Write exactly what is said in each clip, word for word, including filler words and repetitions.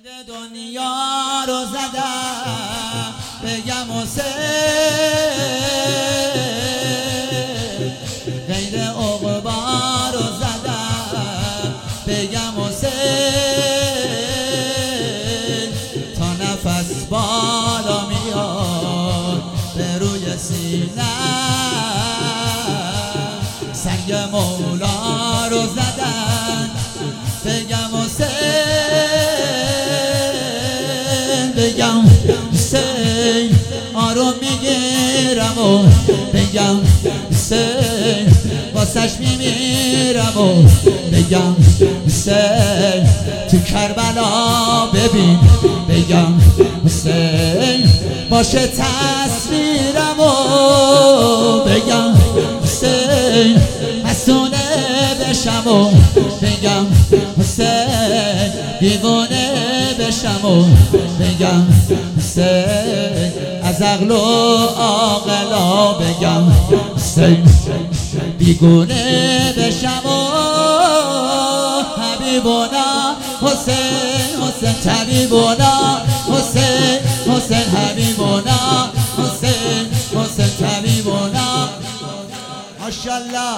قید دنیا رو زدم بگم حسین، قید عقبا رو زدم بگم حسین، تا نفس بالا میاد به روی سینه، سنگ مولا رو زدن بگم حسین، بگم حسین آروم میگیرم و بگم حسین واسش میمیرم و بگم حسین تو کربلا ببین، بگم حسین باشه تصویرم و بگم حسین حسونه بشم و بگم حسین دیوانه بشم و بگم حسین از عقل و عاقلا بگم حسین بیگونه بشم و حبیبونا حسین، حسین طبیبونا حسین، حسین حبیبونا حسین، حسین طبیبونا. ماشاءالله.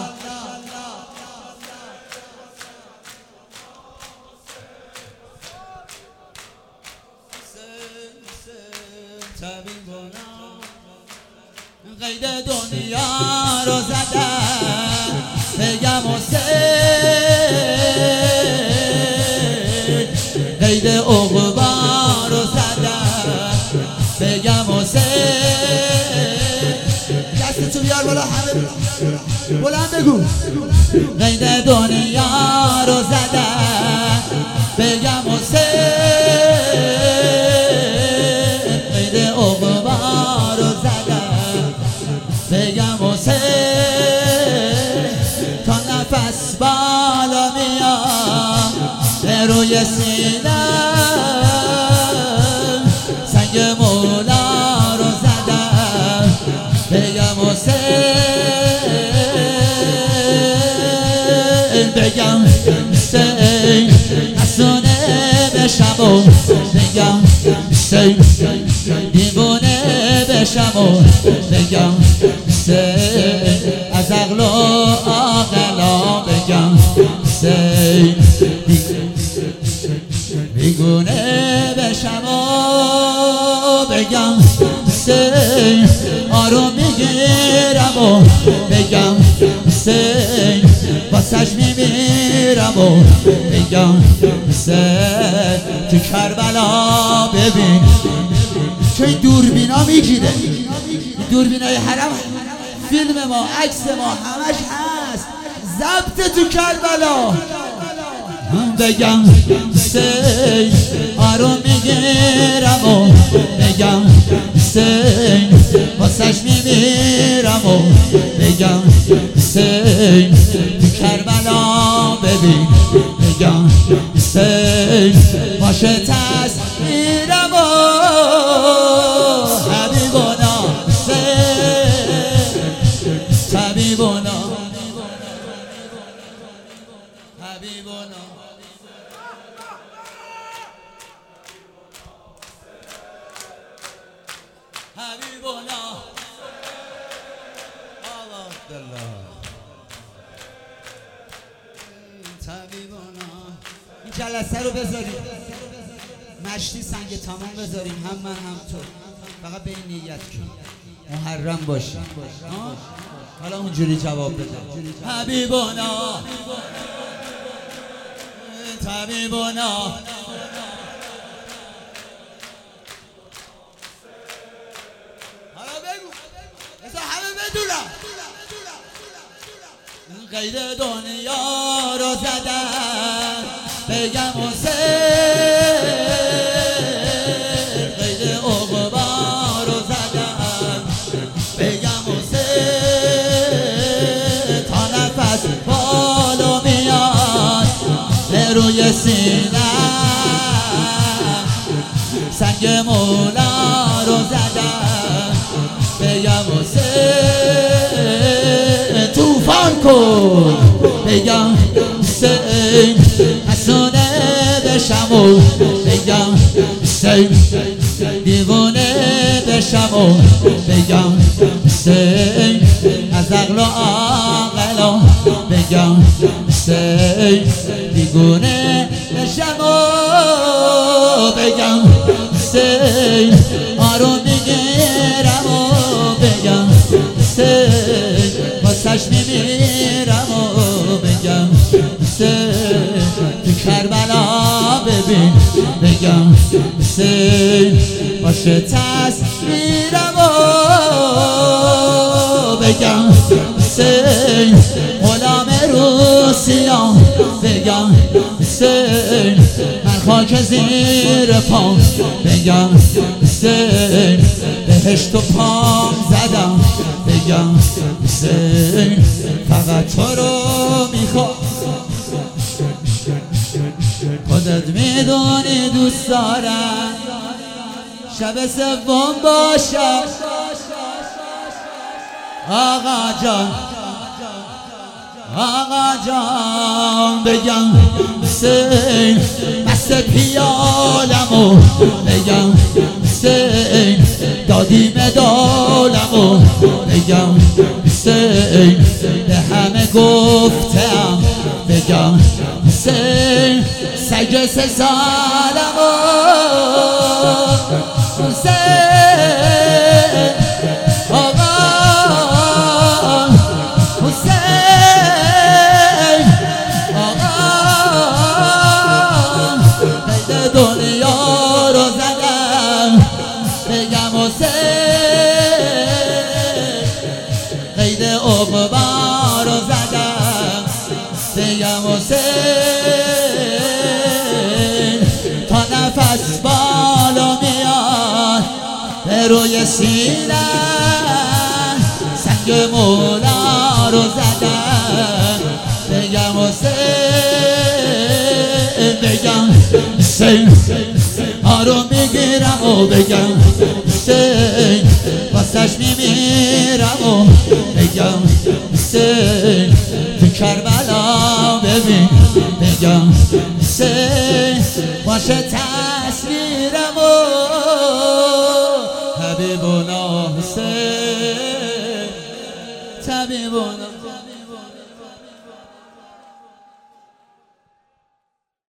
قید دنیا رو زدم بگم حسین، قید عقبا رو زدم بگم حسین. دستتو بیار بالا همه بلند بگو. قید دنیا رو زدم بگم حسین، قید عقبا رو زدم بگم حسین، تا نفس بالا میاد به روی سینه، سنگ مولا رو زدم بگم حسین، بگم حسین حسونه بشم و بگم حسین دیوانه بشم و بگم حسین از عقل و عاقلا بگم حسین بیگونه بشم و بگم حسین آروم میگیرم و بگم حسین واسش میمیرم و بگم حسین تو کربلا ببین. چون این دوربینا میگیره، دوربینای حرم فیلم ما عکس ما همش هست، ضبط تو کربلا. من بگم حسین آروم میگیرم و بگم حسین واسش میمیرم و بگم حسین تو کربلا ببین، بگم حسین باشه تصویرم و حبیبونا حسین طبیبونا حبیبونا. حبیبونا طبیبونا. این جلسه رو بذاریم مشتی سنگ تمام بذاریم، هم من هم تو، فقط به این نیت کن محرم باشی. حالا اونجوری جواب بده. حبیبونا طبیبونا. حالا بگو بذار همه بدونم. قید دنیا رو زدم بگم حسین، قید عقبا رو زدم بگم حسین، تا نفس بالا میاد به روی سینه، سنگ مولا رو زدم بگم حسین طوفان کن بگم حسین حسونه بشم و بگم حسین دیوونه بشم و بگم حسین از عقل و عاقلا بگم حسین دیوونه بشم و بگم حسین آروم میگیرم و بگم حسین واسش میمیرم و بگم حسین تو کربلا ببین بگم حسین باشه تصویرم و بگم حسین غلام روسیام بگم حسین من خاک زیر پام بگم حسین بهشت و پام زدم بگم حسین فقط تو رو میخوام خودت میدونی دوست دارم شب سوم باشم آقا جان آقا جان بگم حسین مست پیالم و بگم حسین دادی مدالم و بگم حسین به همه گفتم بگم حسین سگ سه سالم و حسین آقا حسین آقا قید دنیا رو زدم بگم حسین قید عقبا رو زدم بگم حسین تا نفس بالا میاد به روی سینم سنگ مولا رو زدم بگم حسین بگم حسین آروم میگیرم و بگم حسین واسش میمیرم و بگم حسین تو کربلا ببین بگم حسین باشه تصویرم و